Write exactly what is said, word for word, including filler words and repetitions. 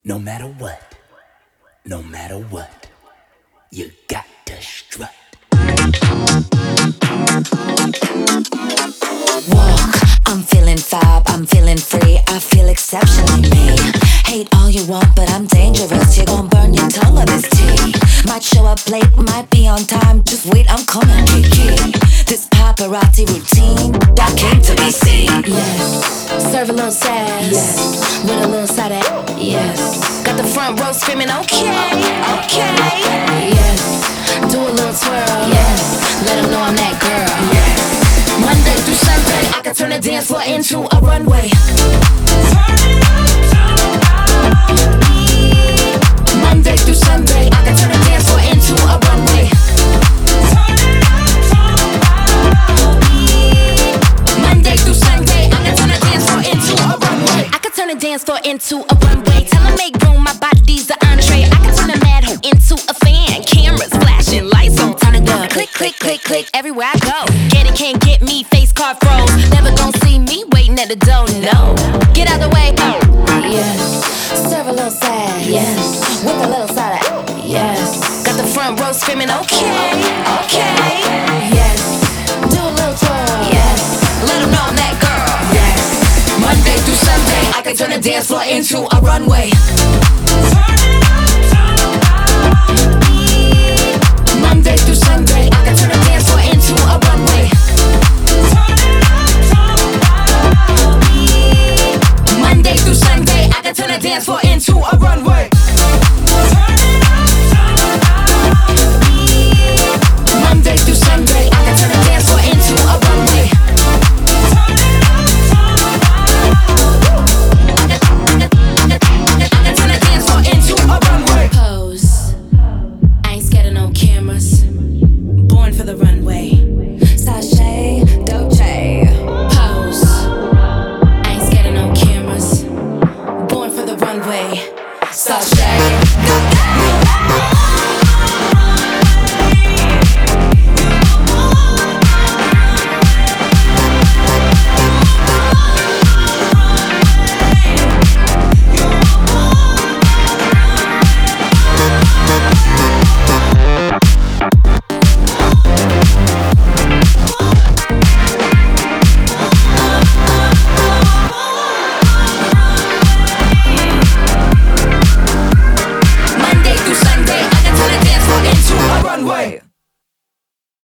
No matter what, no matter what, you got to strut. Walk, I'm feeling fab, I'm feeling free, I feel exceptionally me. Hate all you want, but I'm dangerous, you're gon' burn your tongue on this tea. Might show up late, might be on time, just wait, I'm coming, Kiki. This paparazzi routine, that came to be seen. Yes, serve a little sass, yes, with a little side of, yes. Got the front row screaming, okay, okay, yes. Do a little twirl, yes, let them know I'm that girl, yes. Monday through Sunday, I can turn the dance floor into a runway. Monday through Sunday, I can turn the dance floor into a runway. Monday through Sunday, I can turn the dance floor into a runway. I can turn the dance floor into a runway. Tell them make room, my body's an entree. I can turn a mad hoe into a fan. Cameras flashing, lights on, turn it up. Click, click, click, click, everywhere I go. Get it, can't get me, face card froze. Never gon' see me waiting at the door, no. Get out the way, oh. Yes, serve a little sad, yes. With a little side of, yes. Got the front row screaming, okay, okay, yes. Do a little twirl, yes. Let them know I'm that girl, yes. Monday through Sunday, I can turn the dance floor into a runway. Monday through Sunday, I can turn the dance floor into a runway. Monday through Sunday, I can turn the dance floor into a runway.